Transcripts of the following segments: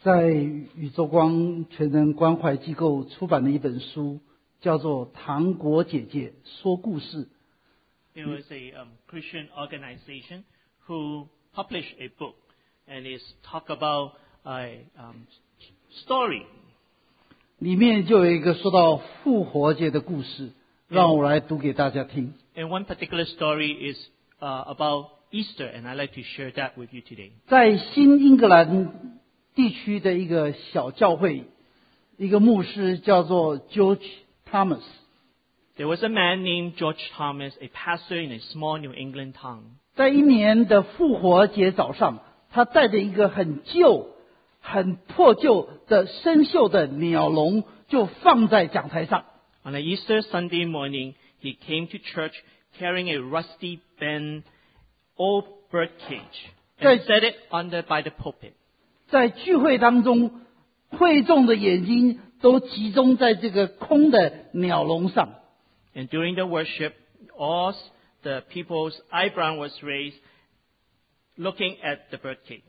在宇宙光全人关怀机构出版的一本书，叫做《糖果姐姐说故事》。 There was a Christian organization who published a book, and it's talk about a story. 里面就有一个说到复活节的故事，让我来读给大家听。 And one particular story is about Easter, and I'd like to share that with you today. 在新英格兰地区的一个小教会，一个牧师叫做 George Thomas。 There was a man named George Thomas, a pastor in a small New England town. 在一年的复活节早上，他带着一个很旧、很破旧的生锈的鸟笼，就放在讲台上。 On a Easter Sunday morning, he came to church carrying a rusty, bent, old bird cage and set it by the pulpit. 在聚会当中，会众的眼睛都集中在这个空的鸟笼上。 And during the worship, all the people's eyebrow was raised, looking at the bird cage.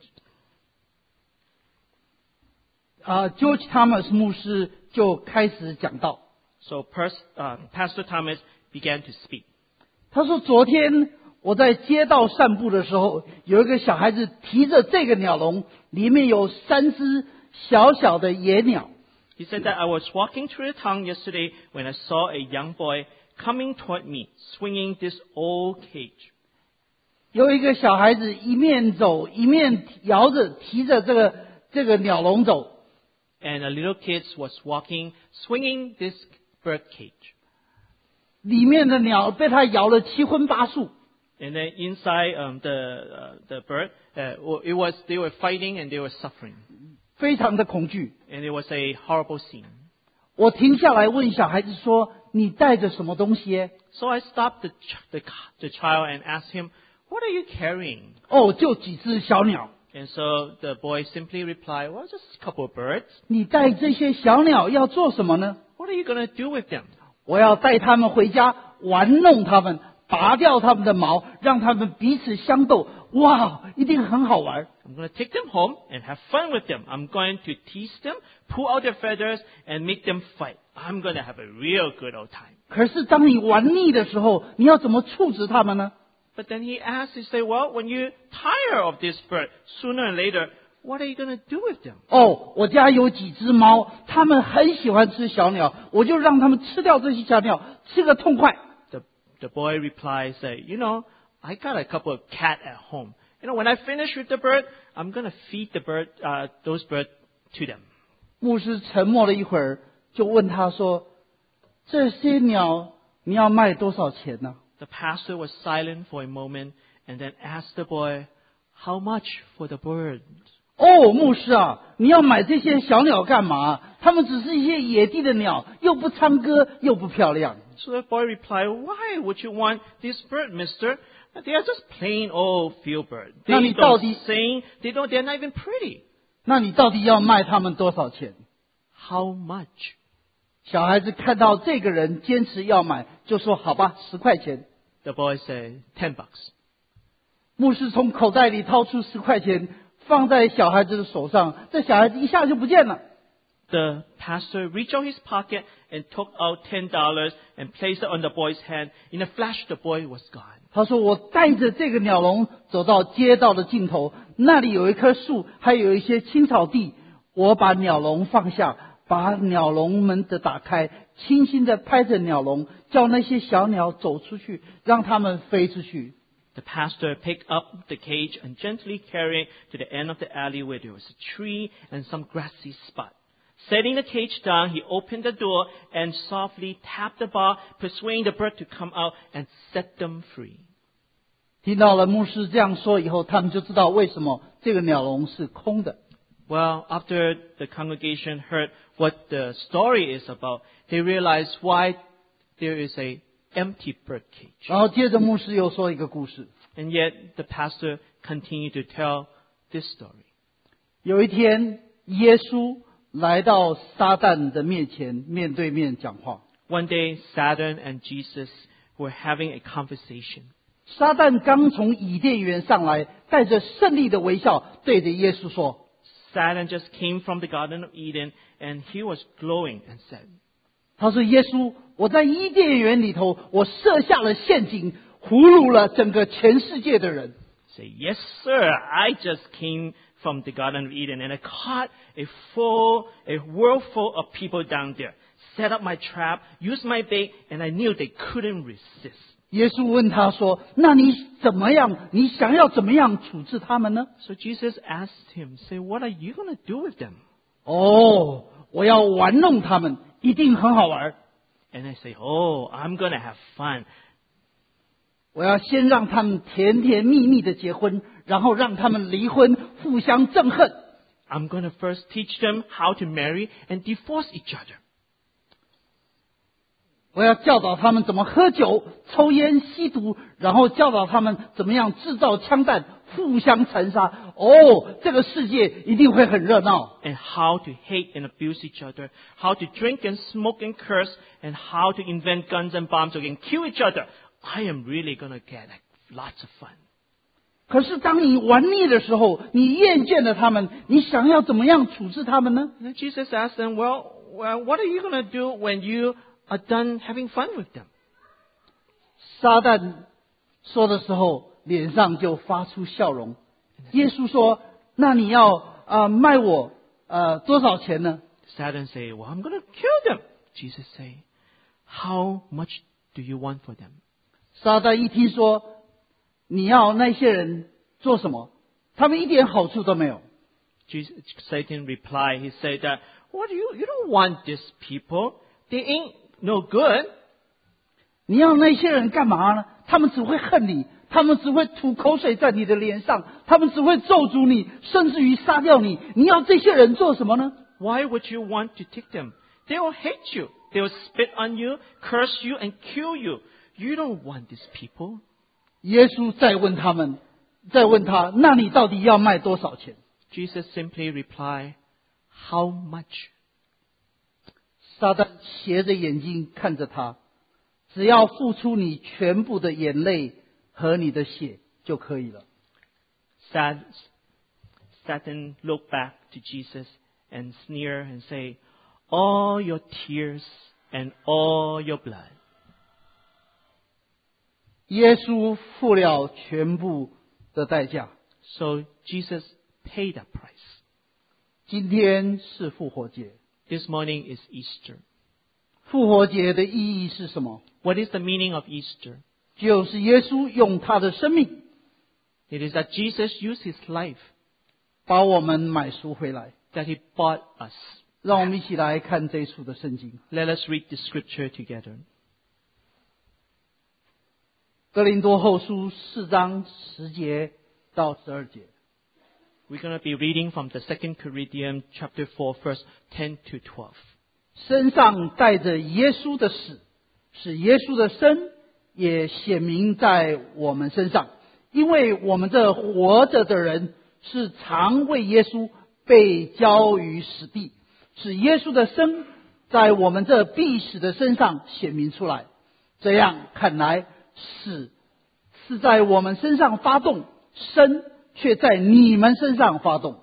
George Thomas 牧师就开始讲道。 So Pastor Thomas began to speak. 他说：“昨天我在街道散步的时候，有一个小孩子提着这个鸟笼，里面有3只小小的野鸟。 He said that I was walking through the town yesterday when I saw a young boy coming toward me, swinging this old cage. 有一个小孩子一面走一面摇着提着这个鸟笼走。 And a little kid was walking, swinging this bird cage. 里面的鸟被他摇了七荤八素。 And then inside the bird, they were fighting and they were suffering. 非常的恐惧。 And it was a horrible scene. 我停下来问小孩子说：“你带着什么东西？” So I stopped the child and asked him, "What are you carrying?" 哦，就几只小鸟。 And so the boy simply replied, "Well, just a couple of birds." 你带这些小鸟要做什么呢？ What are you going to do with them? 我要带他们回家玩弄他们，拔掉他们的毛，让他们彼此相斗。哇，一定很好玩。 I'm going to take them home and have fun with them. I'm going to tease them, pull out their feathers, and make them fight. I'm going to have a real good old time. 可是当你玩腻的时候，你要怎么处置他们呢？ But then he asked, he said, "Well, when you tire of this bird, sooner or later, what are you going to do with them?" 哦，我家有几只猫，它们很喜欢吃小鸟，我就让它们吃掉这些小鸟，吃个痛快。 The boy replied, say, "I got a couple of cat at home. When I finish with the bird, I'm going to feed those birds to them." 牧师沉默了一会儿，就问他说：“这些鸟你要卖多少钱呢？” The pastor was silent for a moment and then asked the boy, "How much for the bird?" 哦，牧师啊，你要买这些小鸟干嘛？它们只是一些野地的鸟，又不唱歌，又不漂亮。 So the boy replied, "Why would you want this bird, mister? They are just plain old field birds. They don't sing, they're not even pretty." 那你到底要卖它们多少钱？ How much? 小孩子看到这个人坚持要买，就说：“好吧，10块钱。” The boy said, $10. 牧师从口袋里掏出10块钱，放在小孩子的手上，这小孩子一下就不见了。 The pastor reached out his pocket and took out $10 and placed it on the boy's hand. In a flash, the boy was gone. 他说：“我带着这个鸟笼走到街道的尽头，那里有一棵树，还有一些青草地。我把鸟笼放下，把鸟笼门的打开，轻轻地拍着鸟笼，叫那些小鸟走出去，让它们飞出去。” The pastor picked up the cage and gently carried it to the end of the alley where there was a tree and some grassy spot. Setting the cage down, he opened the door and softly tapped the bar, persuading the bird to come out and set them free. 听到了牧师这样说以后，他们就知道为什么这个鸟笼是空的。 Well, after the congregation heard what the story is about, they realized why there is a empty bird cage. 然后接着牧师又说一个故事。 And yet the pastor continued to tell this story. 有一天，耶稣来到撒旦的面前，面对面讲话。 One day, Satan and Jesus were having a conversation. 撒旦刚从伊甸园上来，带着胜利的微笑，对着耶稣说 Satan just came from the Garden of Eden, and he was glowing and said, 他说：“耶稣，我在伊甸园里头，我设下了陷阱，俘虏了整个全世界的人。” Say, yes, sir, I just came from the Garden of Eden, and I caught a world full of people down there. Set up my trap, used my bait, and I knew they couldn't resist. 耶稣问他说：“那你怎么样？你想要怎么样处置他们呢 So Jesus asked him, say, what are you going to do with them?？” 哦，我要玩弄他们，一定很好玩。 And I say, oh, I'm going to have fun. 我要先让他们甜甜蜜蜜的结婚，然后让他们离婚，互相憎恨。 I'm going to first teach them how to marry and divorce each other. 我要教导他们怎么喝酒、抽烟、吸毒，然后教导他们怎么样制造枪弹，互相残杀。哦，这个世界一定会很热闹。 And how to hate and abuse each other, how to drink and smoke and curse, and how to invent guns and bombs again, kill each other. I am really going to get lots of fun. 可是当你玩腻的时候，你厌倦了他们，你想要怎么样处置他们呢？ And then Jesus asked them, well, what are you going to do when you are done having fun with them? 撒旦说的时候，脸上就发出笑容。耶稣说：“那你要卖我多少钱呢？” Satan say, well, I'm going to kill them. Jesus say, how much do you want for them? 撒旦一听说你要那些人做什么，他们一点好处都没有。 Satan replied, he said that, what you don't want these people. They ain't no good. 你要那些人干嘛呢？他们只会恨你，他们只会吐口水在你的脸上，他们只会咒诅你，甚至于杀掉你。你要这些人做什么呢？ Why would you want to take them? They will hate you. They will spit on you, curse you, and kill you. You don't want these people. 耶稣再问他，那你到底要卖多少钱？ Jesus simply replied, how much? 撒旦斜着眼睛看着他，只要付出你全部的眼泪和你的血就可以了。 Satan looked back to Jesus and sneered and say, all your tears and all your blood. 耶稣付了全部的代价。 So Jesus paid that price. 今天是复活节， This morning is Easter. 复活节的意义是什么？ What is the meaning of Easter? 就是耶稣用他的生命 It is that Jesus used his life, 把我们买赎回来。 that he bought us. 让我们一起来看这一处的圣经。 Let us read the scripture together. 哥林多后书4章10节到12节。 We're going to be reading from the 2 Corinthians chapter 4, verse 10 to 12. 身上带着耶稣的死，使耶稣的生也显明在我们身上。因为我们这活着的人是常为耶稣被交于死地，使耶稣的生在我们这必死的身上显明出来。这样看来，死是在我们身上发动，生却在你们身上发动。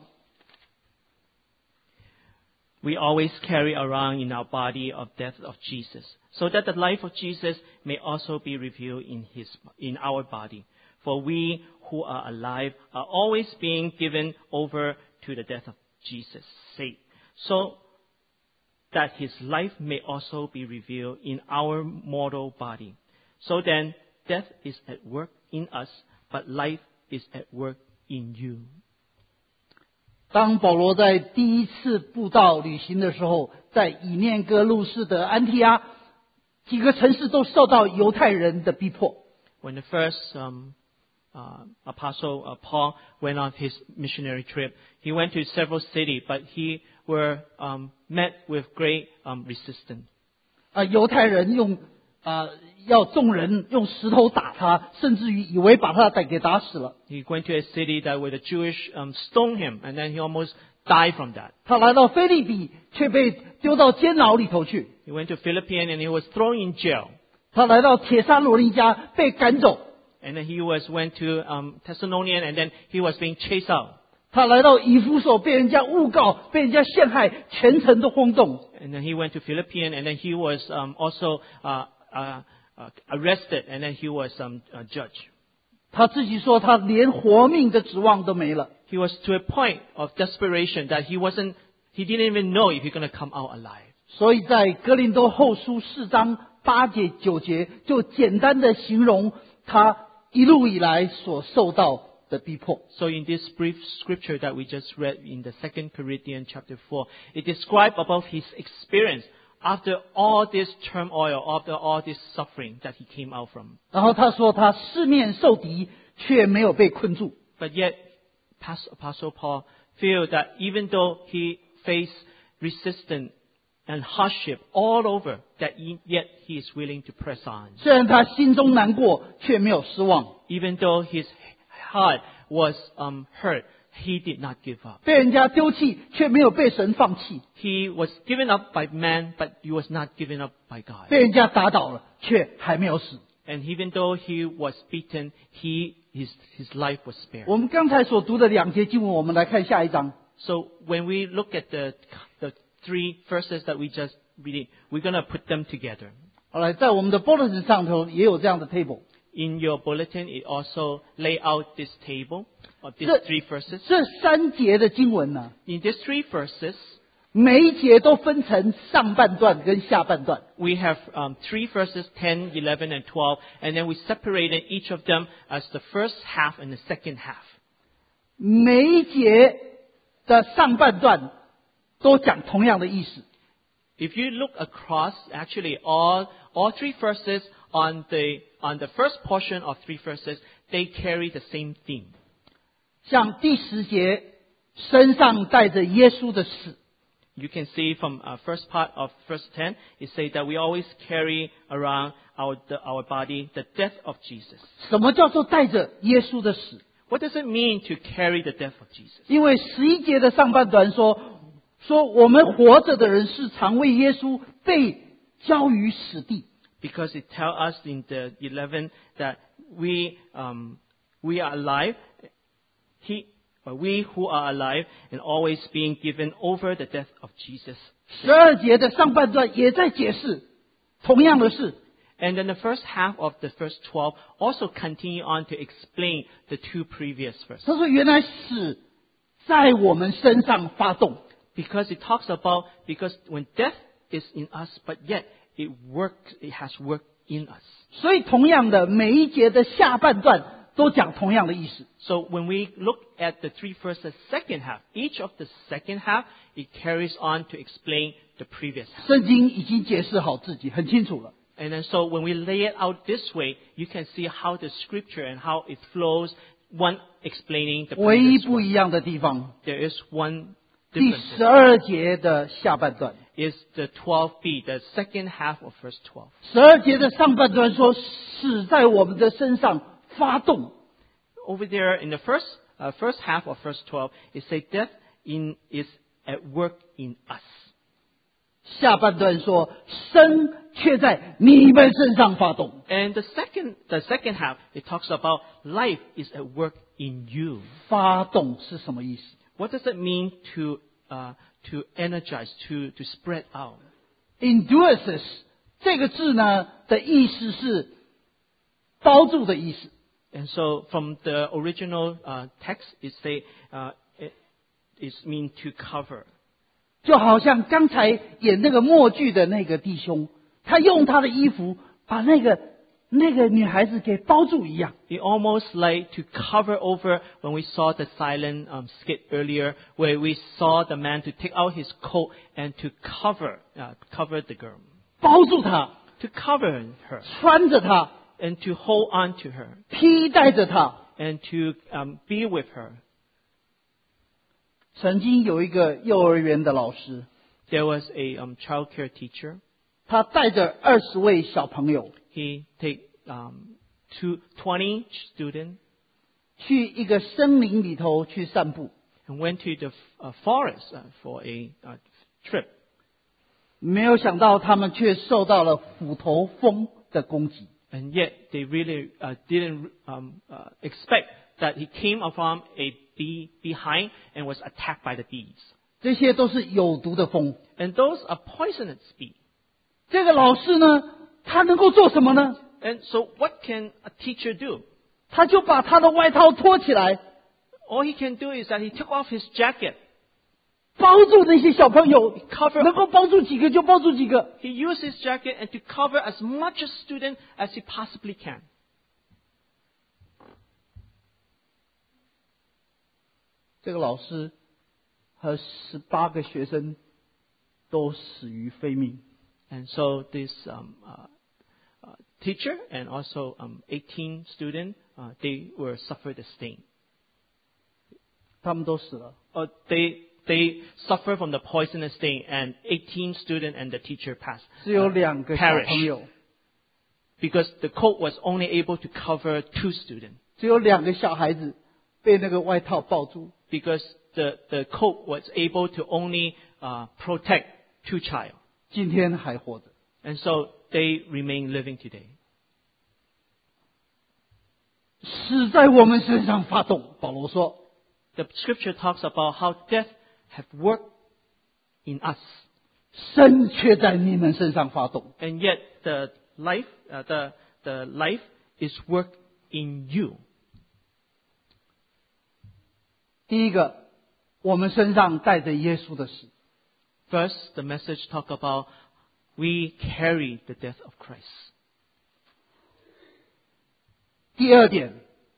We always carry around in our body of death of Jesus, so that the life of Jesus may also be revealed in our body. For we who are alive are always being given over to the death of Jesus' sake, so that his life may also be revealed in our mortal body. So then, death is at work in us, but life is at work in you. 当保罗在第一次布道旅行的时候，在以念哥路士的安提阿几个城市都受到犹太人的逼迫。 When the first apostle Paul went on his missionary trip, he went to several cities, but he were met with great resistance. 犹太人要众人用石头打他，甚至于以为把他给打死了。 He went to a city that where the Jewish stoned him, and then he almost died from that. 他来到腓立比，却被丢到监牢里头去。 He went to Philippines and he was thrown in jail. 他来到帖撒罗尼迦，被赶走。 And then he went to Thessalonian and then he was being chased out. 他来到以弗所，被人家诬告，被人家陷害，全城都轰动。 And then he went to Philippians, and then he was also arrested, and then he was judged. 他自己说，他连活命的指望都没了。 He was to a point of desperation that he didn't even know if he's going to come out alive. 所以在哥林多后书4章8节9节，就简单的形容他一路以来所受到的逼迫。 So in this brief scripture that we just read in the 2 Corinthians chapter 4, it describes about his experience after all this turmoil, after all this suffering that he came out from. 然后他说，他四面受敌，却没有被困住。 But yet, Apostle Paul feel that even though he faced resistance and hardship all over, that yet he is willing to press on. 虽然他心中难过，却没有失望。 Even though his heart was hurt, he did not give up. 被人家丢弃，却没有被神放棄； He was given up by man, but he was not given up by God. 被人家打倒了，却还没有死。 And even though he was beaten, his life was spared. 我们刚才所读的2节经文，我们来看下一章。 So when we look at the 3 verses that we just read, we're going to put them together. 好来，在我们的 bulletin 上头也有这样的 table。 In your bulletin, it also lay out this table of these 3 verses. 这3节的经文呢， In these 3 verses, 每一节都分成上半段跟下半段。 we have 3 verses, 10, 11, and 12, and then we separated each of them as the first half and the second half. 每一节的上半段都讲同样的意思。 If you look across, actually all 3 verses on the first portion of 3 verses, they carry the same theme. 像第10节，身上带着耶稣的死。 You can see from first part of verse 10, it says that we always carry around our body the death of Jesus. 什么叫做带着耶稣的死？ What does it mean to carry the death of Jesus? 因为11节的上半段说我们活着的人是常为耶稣被交于死地。 Because it tells us in the 11 that we are alive, we who are alive and always being given over the death of Jesus. 12节的上半段也在解释同样的事。 And then the first half of the verse 12 also continue on to explain the 2 previous verses. 他说原来死在我们身上发动。 Because it talks about, because when death is in us, but yet it has worked in us. 所以同样的，每一节的下半段都讲同样的意思。 So when we look at the 3 verses second half, each of the second half, it carries on to explain the previous half. 圣经已经解释好自己，很清楚了。 And then so when we lay it out this way, you can see how the scripture and how it flows, one explaining the 唯一 previous 不 one. 一样的地方， There is one 第 difference. 12节的下半段。 Is the 12b, the second half of verse 12. 12节的上半段说，死在我们的身上发动。 Over there in the first half of verse 12, it says death is at work in us. 下半段说，生却在你们身上发动。 And the second half, it talks about life is at work in you. 发动是什么意思？ What does it mean to energize, to spread out? Induces 这个字呢的意思是包住的意思。 And so from the original text, it say it is mean to cover. 就好像刚才演那个默剧的那个弟兄，他用他的衣服把那个女孩子给包住一样。 It almost like to cover over when we saw the silent skit earlier, where we saw the man to take out his coat and to cover the girl, 包住她， to cover her 穿着她， and to hold on to her 披戴着她。 and to be with her. 曾经有一个幼儿园的老师， There was a child care teacher. 他带着20位小朋友 He take 20 students 去一个森林里头去散步， and went to the forest for a trip. 没有想到他们却受到了虎头蜂的攻击。 And yet they really didn't expect that he came upon a behind and was attacked by the bees. 这些都是有毒的蜂。 And those are poisonous bees. 这个老师呢，他能够做什么呢？ And so what can a teacher do? 他就把他的外套脱起来， All he can do is that he took off his jacket. 包住那些小朋友， Cover- 能够包住几个就包住几个。 He used his jacket and to cover as much a student as he possibly can. 这个老师和18个学生都死于非命。 And so this teacher and also 18 students, they were suffered the stain. 他们都死了。 They suffered from the poisonous stain, and 18 students and the teacher 只有2个小朋 perished 友， because the coat was only able to cover 2 students. 只有2个小孩子被那个外套抱住。 Because the coat was able to only protect 2 child. 今天还活着。 And so they remain living today. 死在我们身上发动。保罗说， The scripture talks about how death have worked in us. 生却在你们身上发动。 And yet the life is worked in you. 第一个，我们身上带着耶稣的死。 First, the message talk about we carry the death of Christ. 第二点，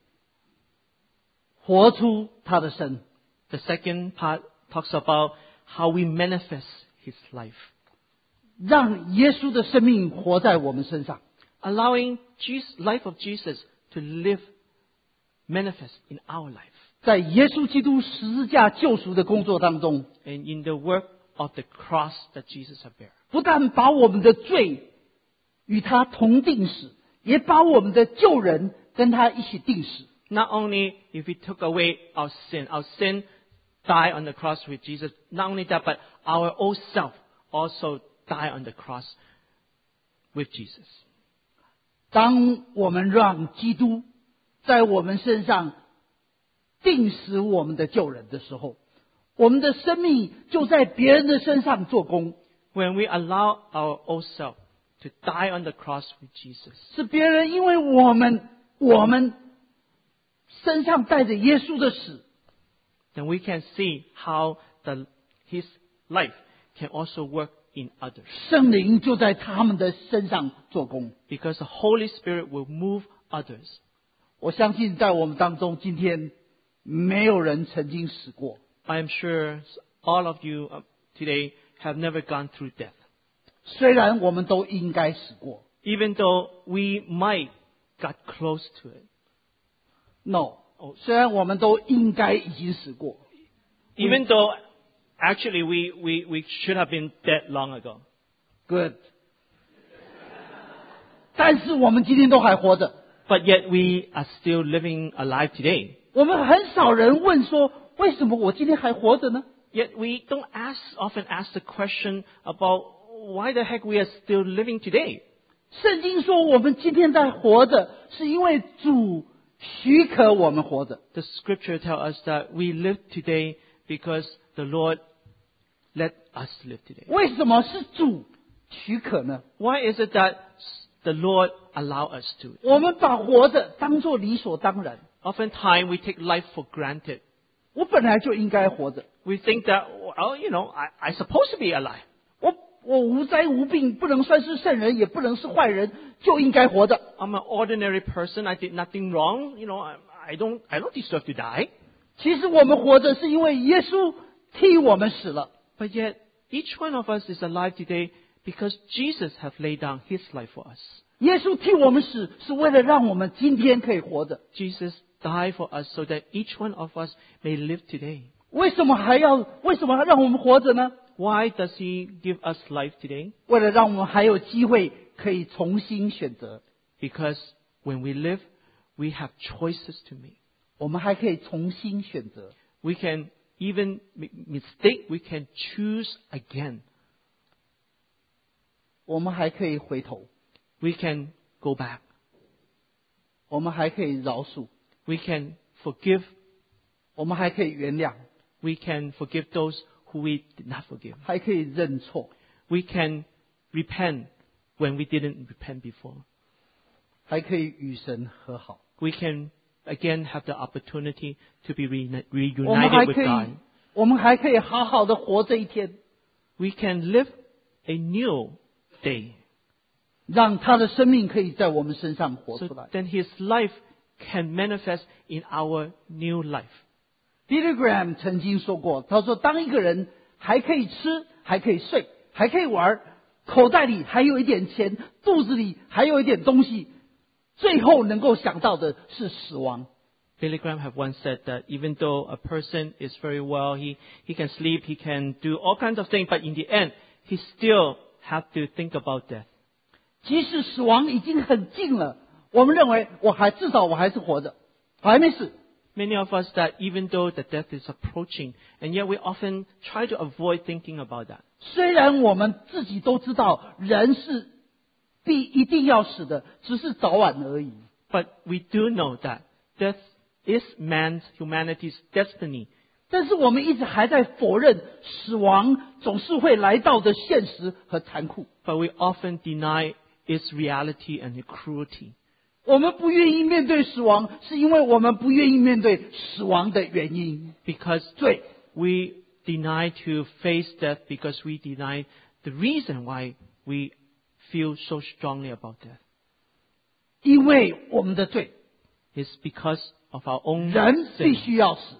活出他的生。 The second part talks about how we manifest His life. 让耶稣的生命活在我们身上。 Allowing life of Jesus to live, manifest in our life. 在耶稣基督十字架救赎的工作当中， And in the work of the cross that Jesus has bear. 不但把我们的罪与他同定死，也把我们的旧人跟他一起定死。 Not only if He took away our sin died on the cross with Jesus. Not only that, but our old self also died on the cross with Jesus. 当我们让基督在我们身上定死我们的旧人的时候，我们的生命就在别人的身上做工。 When we allow our old self to die on the cross with Jesus, 是别人因为我们身上带着耶稣的死， then we can see how His life can also work in others. 圣灵就在他们的身上做工。 Because the Holy Spirit will move others. 我相信在我们当中，今天没有人曾经死过。 I am sure all of you today have never gone through death. 虽然我们都应该死过 Even though we might got close to it. ，no，虽然我们都应该已经死过 Even though actually we should have been dead long ago. ，good，但是我们今天都还活着。 But yet we are still living alive today. 我们很少人问说，为什么我今天还活着呢？ Yet we don't often ask the question about why the heck we are still living today. 圣经说我们今天在活着，是因为主许可我们活着。 The scripture tells us that we live today because the Lord let us live today. 为什么是主许可呢？ Why is it that the Lord allow us to? 我们把活着当作理所当然。 Oftentimes we take life for granted. 我本来就应该活着， We think that, well, I supposed to be alive. 我无灾无病，不能算是圣人，也不能是坏人，就应该活着。 I'm an ordinary person. I did nothing wrong. I don't deserve to die. 其实我们活着是因为耶稣替我们死了。 But yet, each one of us is alive today because Jesus have laid down His life for us. 耶稣替我们死，是为了让我们今天可以活着。 Jesus died for us so that each one of us may live today. 为什么让我们活着呢？ Why does He give us life today? 为了让我们还有机会可以重新选择， Because when we live, we have choices to make. 我们还可以重新选择。 We can even make mistake. We can choose again. 我们还可以回头， We can go back. 我们还可以饶恕， We can forgive. 我们还可以原谅， We can forgive those who we did not forgive. 还可以认错， We can repent when we didn't repent before. 还可以与神和好。 We can again have the opportunity to be 我们还 reunited with 可以 God. 我们还可以好好的活这一天， We can live a new day. 让他的生命可以在我们身上活 So 出来。 then His life can manifest in our new life. Billy Graham 曾经说过，他说，当一个人还可以吃，还可以睡，还可以玩，口袋里还有一点钱，肚子里还有一点东西，最后能够想到的是死亡。 Billy Graham have once said that even though a person is very well, he can sleep, he can do all kinds of things, but in the end, he still have to think about death. 即使死亡已经很近了，我们认为至少我还是活着，我还没死。 Many of us that even though the death is approaching, and yet we often try to avoid thinking about that. 虽然我们自己都知道人是一定要死的，只是早晚而已。 But we do know that death is humanity's destiny. 但是我们一直还在否认死亡总是会来到的现实和残酷。 But we often deny its reality and its cruelty. 我们不愿意面对死亡，是因为我们不愿意面对死亡的原因。 Because 罪， we deny to face death because we deny the reason why we feel so strongly about death. 因为我们的罪， It's because of our own 人必 sin. 须要死。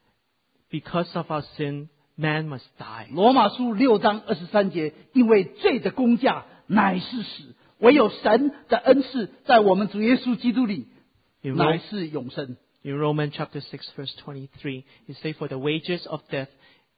Because of our sin, man must die. 罗马书6章23节，因为罪的工价乃是死，唯有神的恩赐在我们主耶稣基督里 In 乃 Rome- 是永生。 In Romans chapter 6 verse 23, it says, for the wages of death,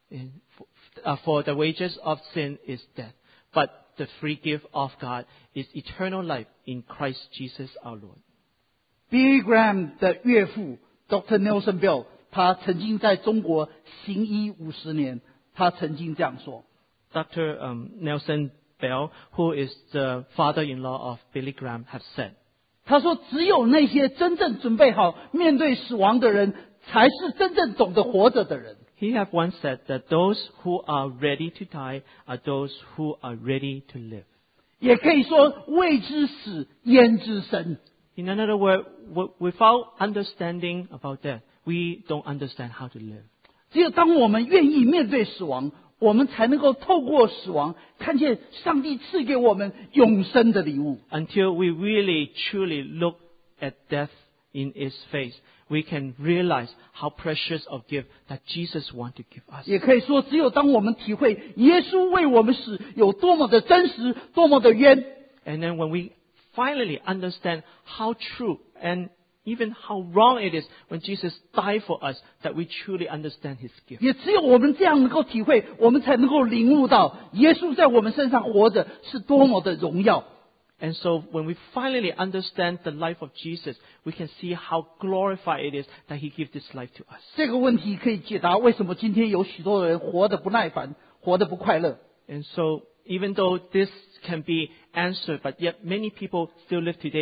for the wages of sin is death, but the free gift of God is eternal life in Christ Jesus our Lord. Billy Graham 的岳父 Dr. Nelson Bell， 他曾经在中国行医50年，他曾经这样说。 Dr. Nelson Bell, who is the father-in-law of Billy Graham, have said, 他说：“只有那些真正准备好面对死亡的人，才是真正懂得活着的人。” he have once said that those who are ready to die are those who are ready to live. 也可以说，未知死，焉知生。 In another word, without understanding about death, we don't understand how to live. 只有当我们愿意面对死亡，我们才能够透过死亡，看见上帝赐给我们永生的礼物。 Until we really truly look at death in its face, we can realize how precious a gift that Jesus wants to give us. 也可以说，只有当我们体会耶稣为我们死有多么的真实，多么的冤， And then when we finally understand how true and even how wrong it is when Jesus died for us, that we truly understand His gift. 也只有我们这样能够体会，我们才能够领悟到耶稣在我们身上活着是多么的荣耀。 And so when we finally understand the life of Jesus, we can see how glorified it is that He gives this life to us. 这个问题可以解答为什么今天有许多人活得不耐烦，活得不快乐。 And so even though this can be answered, but yet many people still live today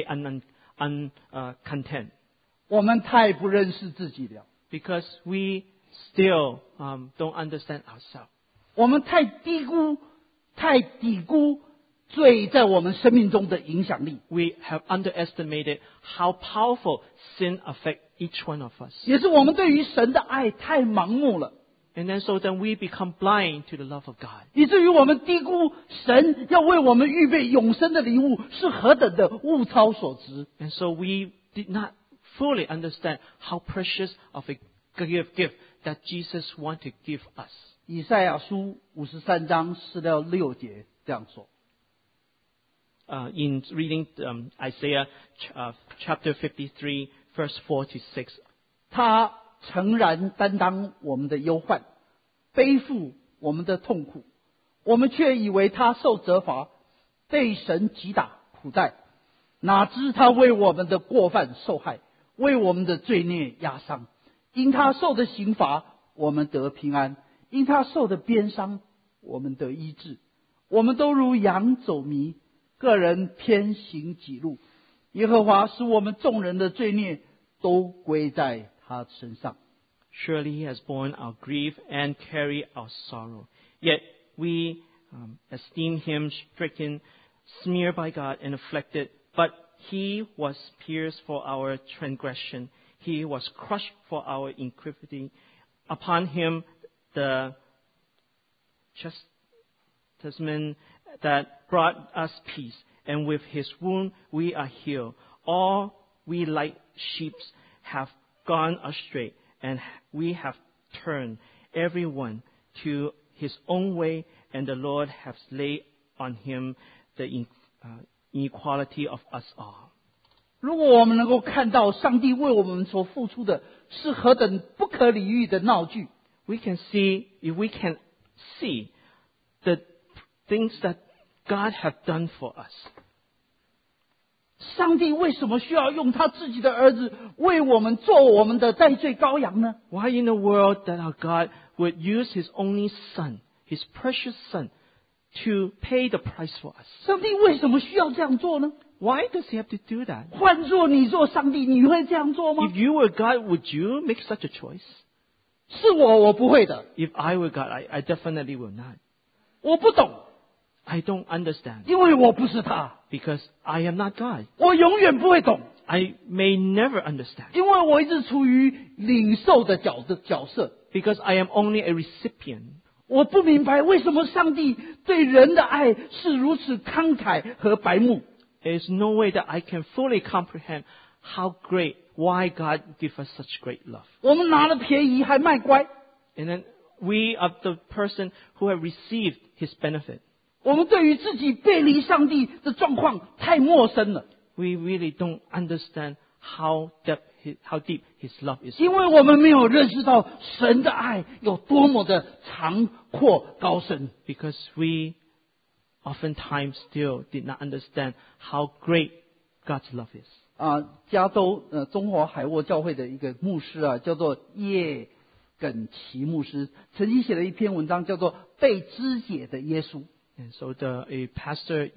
uncontent. 我们太不认识自己了， Because we still don't understand ourselves. 我们太低估罪在我们生命中的影响力， We have underestimated how powerful sin affects each one of us. 也是我们对于神的爱太盲目了， And then so then we become blind to the love of God. 以至于我们低估神要为我们预备永生的礼物是何等的物超所值。 And so we did not fully understand how precious of a gift that Jesus wants to give us. 以赛亚书53章4到6节这样说。 In reading Isaiah chapter 53, verse 4 to 6, 他诚然担当我们的忧患，背负我们的痛苦，我们却以为他受责罚，被神击打苦待，哪知他为我们的过犯受害，为我们的罪孽压伤。因他受的刑罚，我们得平安；因他受的鞭伤，我们得医治。我们都如羊走迷，个人偏行己路。耶和华使我们众人的罪孽都归在他身上。 Surely he has borne our grief and carried our sorrow. Yet we esteem him stricken, smeared by God, and afflicted. But he was pierced for our transgression. He was crushed for our iniquity. Upon him the chastisement that brought us peace, and with his wound we are healed. All we like sheep have gone astray, and we have turned everyone to his own way, and the Lord has laid on him the inequality of us all. 如果我们能够看到上帝为我们所付出的是何等不可理喻的闹剧， If we can see the things that God have done for us. 上帝为什么需要用他自己的儿子为我们做我们的代罪羔羊呢？ Why in the world that our God would use his only son, his precious son, to pay the price for us? 上帝为什么需要这样做呢？ Why does he have to do that? 换作你做上帝，你会这样做吗？ If you were God, would you make such a choice? 是我不会的， If I were God, I definitely will not. 我不懂， I don't understand 因为我不是他， because I am not God. 我永远不会懂， I may never understand 因为我一直处于领受的角色。 because I am only a recipient. 我不明白为什么上帝对人的爱是如此慷慨和白目。 There is no way that I can fully comprehend why God gives us such great love. 我们拿了便宜还卖乖， And then we are the person who have received his benefit. 我们对于自己背离上帝的状况太陌生了， We really don't understand how deep his love is. 因为我们没有认识到神的爱有多么的长阔高深。 Because we oftentimes still did not understand how great God's love is. 加州中华海沃教会的一个牧师叫做叶耿奇牧师，曾经写了一篇文章，叫做《被肢解的耶稣》。 And so a pastor,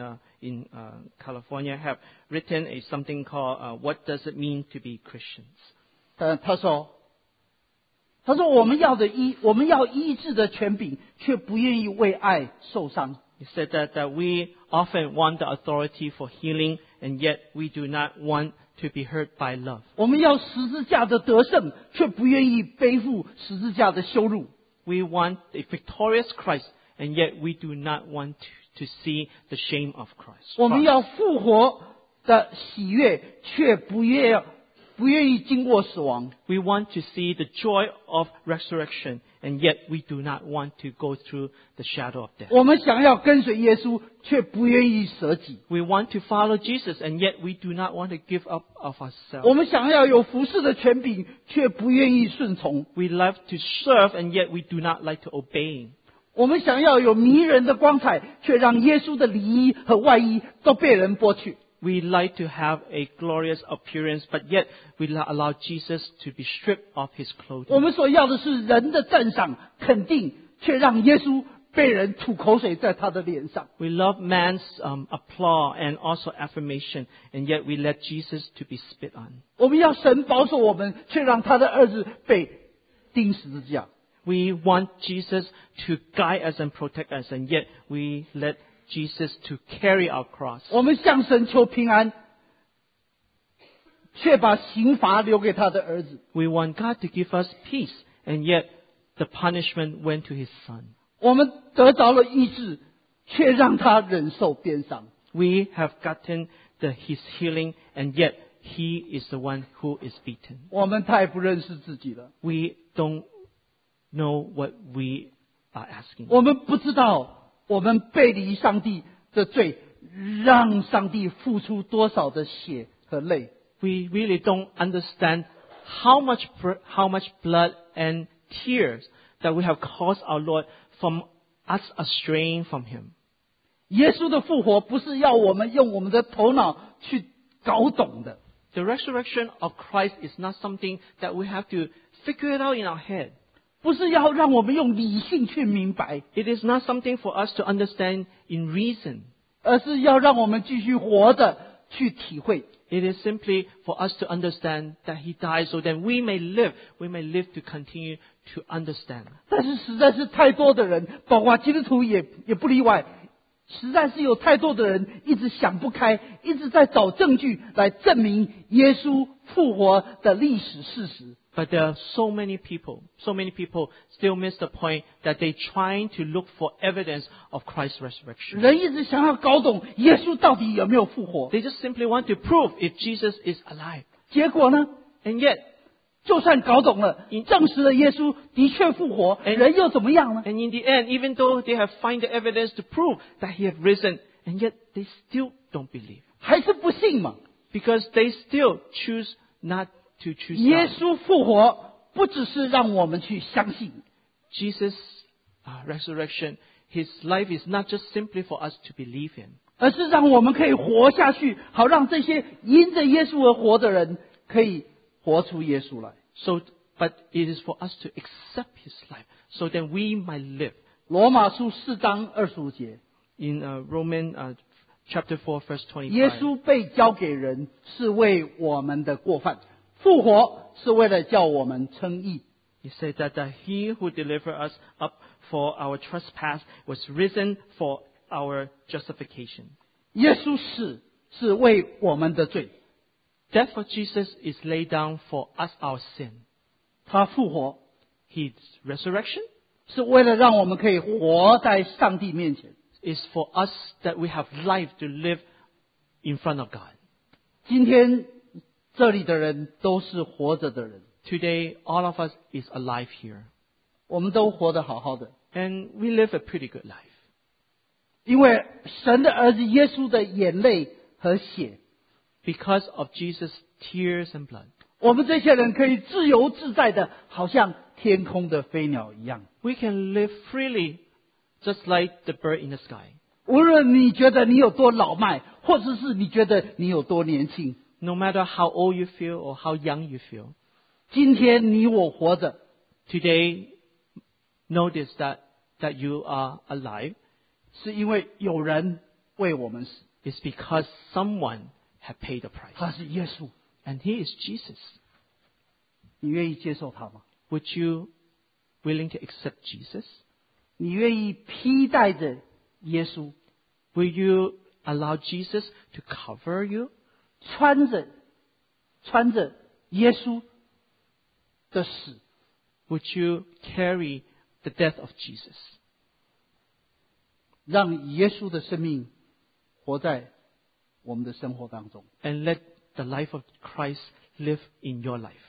in California have written something called What Does It Mean to Be Christians? 他说我们要医治的权柄，却不愿意为爱受伤。 He said that we often want the authority for healing, and yet we do not want to be hurt by love. 我们要十字架的得胜，却不愿意背负十字架的羞辱。 We want a victorious Christ, and yet we do not want to see the shame of Christ. 我们要复活的喜悦，却不愿意经过死亡。 We want to see the joy of resurrection, and yet we do not want to go through the shadow of death. 我们想要跟随耶稣，却不愿意舍己。 We want to follow Jesus, and yet we do not want to give up of 我 ourselves. 们想要有服侍的权柄，却不愿意顺从。 We love to serve, and yet we do not like to obey. 我们想要有迷人的光彩，却让耶稣的里衣和外衣都被人剥去。 We like to have a glorious appearance, but yet we allow Jesus to be stripped of his 我 clothing. 们所要的是人的赞赏、肯定，却让耶稣被人吐口水在他的脸上。 We love man's applause and also affirmation, and yet we let Jesus to be spit on. 我们要神保守我们，却让他的儿子被钉十字架。 We want Jesus to guide us and protect us, and yet we let Jesus to carry our cross. 我们向神求平安，却把刑罚留给他的儿子。 We want God to give us peace, and yet the punishment went to his son. 我们得着了医治，却让他忍受鞭伤。 We have gotten his healing, and yet he is the one who is beaten. 我们太不认识自己了， We don't know what we are asking. 我们不知道我们背离上帝的罪，让上帝付出多少的血和泪。 We really don't understand how much blood and tears that we have caused our Lord from us straying from him. 耶稣的复活不是要我们用我们的头脑去搞懂的， The resurrection of Christ is not something that we have to figure it out in our head. 不是要让我们用理性去明白， It is not something for us to understand in reason. 而是要让我们继续活着去体会。 It is simply for us to understand that He died so that we may live to continue to understand. 但是实在是太多的人，包括基督徒也不例外，实在是有太多的人一直想不开，一直在找证据来证明耶稣复活的历史事实。 But there are so many people still miss the point that they're trying to look for evidence of Christ's resurrection. 人一直想要搞懂耶稣到底有没有复活， They just simply want to prove if Jesus is alive. 结果呢， And yet, 就算搞懂了，证实了耶稣的确复活，人又怎么样呢？ and in the end, even though they have find the evidence to prove that He have risen, and yet they still don't believe. 还是不信嘛？ Because they still choose not to choose 耶 God. 稣复活不只是让我们去相信， Jesus' resurrection, His life is not just simply for us to believe in. 而是让我们可以活下去，好让这些因着耶稣而活的人可以活出耶稣来。 But it is for us to accept His life, so that we might live. 罗马书4章25节， In Romans chapter 4, verse 耶 25, 稣被交给人是为我们的过犯，复活是为了叫我们称义。 He said that He who delivered us up for our trespass was risen for our justification. 耶稣死是为我们的罪， Death for Jesus is laid down for us our sin. 他复活 His resurrection 是为了让我们可以活在上帝面前。 is for us that we have life to live in front of God. 今天这里的人都是活着的人， Today, all of us is alive here. 我们都活得好好的， And we live a pretty good life. 因为神的儿子耶稣的眼泪和血， Because of Jesus' tears and blood. 我们这些人可以自由自在的，好像天空的飞鸟一样。 We can live freely, just like the bird in the sky. 无论你觉得你有多老迈，或者是你觉得你有多年轻， No matter how old you feel or how young you feel. 今天你我活着， Today, notice that you are alive 是因为有人为我们死， is because someone had paid the price. 他是耶稣。 And He is Jesus. 你愿意接受他吗？ Would you willing to accept Jesus? 你愿意披戴着耶稣， Will you allow Jesus to cover you? 穿着耶稣的死， Would you carry the death of Jesus? 让耶稣的生命活在我们的生活当中。 And let the life of Christ live in your life.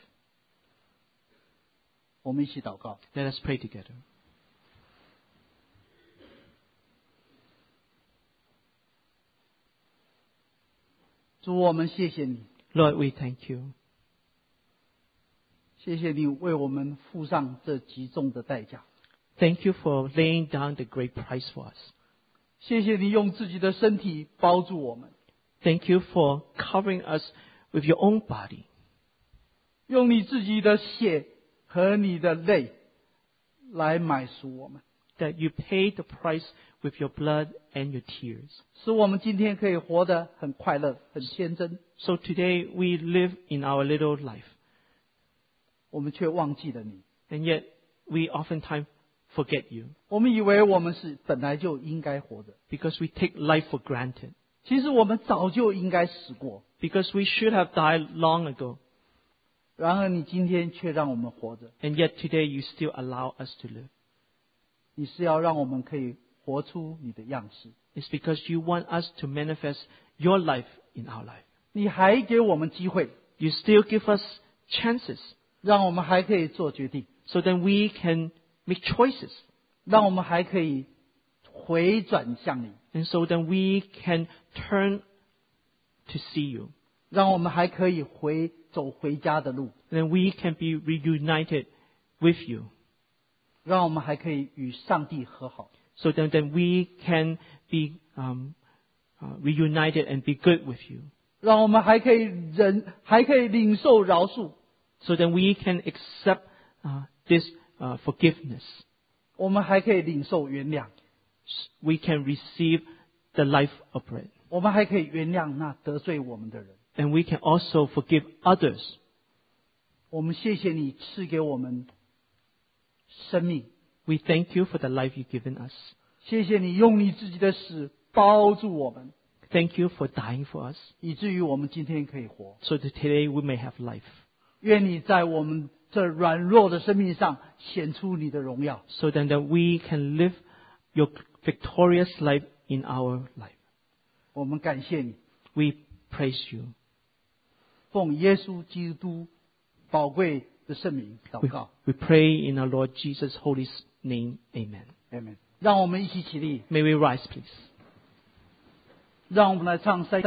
我们一起祷告。 Let us pray together. 主，我们谢谢你， Lord, we thank you. 谢谢你为我们付上这极重的代价， Thank you for laying down the great price for us. 谢谢你用自己的身体包住我们， Thank you for covering us with your own body. 用你自己的血和你的泪来买赎我们， That you paid the price with your blood and your tears. 使我们今天可以活得很快乐、很天真。 So today we live in our little life. 我们却忘记了你， And yet we oftentimes forget you. 我们以为我们是本来就应该活着， Because we take life for granted. 其实我们早就应该死过。 Because we should have died long ago. 然而你今天却让我们活着， And yet today you still allow us to live. 你是要让我们可以活出你的样式。 It's because you want us to manifest your life in our life. 你还给我们机会， You still give us chances 让我们还可以做决定， so that we can make choices. 让我们还可以回转向你， And so that we can turn to see you. 让我们还可以走回家的路， And we can be reunited with you. 让我们还可以与上帝和好， So that we can be reunited and be good with you. 让我们还可以领受饶恕， So that we can accept this forgiveness. 我们还可以领受原谅， We can receive the life of bread. 我们还可以原谅那得罪我们的人。 and we can also forgive others. 我们谢谢你赐给我们生命， We thank you for the life you've given us. 谢谢你用你自己的死包住我们， Thank you for dying for us, 以至于我们今天可以活。 so that today we may have life. 愿你在我们这软弱的生命上显出你的荣耀。 So then that we can live your victorious life in our life. 我们感谢你， We praise you. 奉耶稣基督宝贵的圣名祷告 We pray in our Lord Jesus' holy name. Amen. ，Amen。让我们一起起立， May we rise, please. 让我们来唱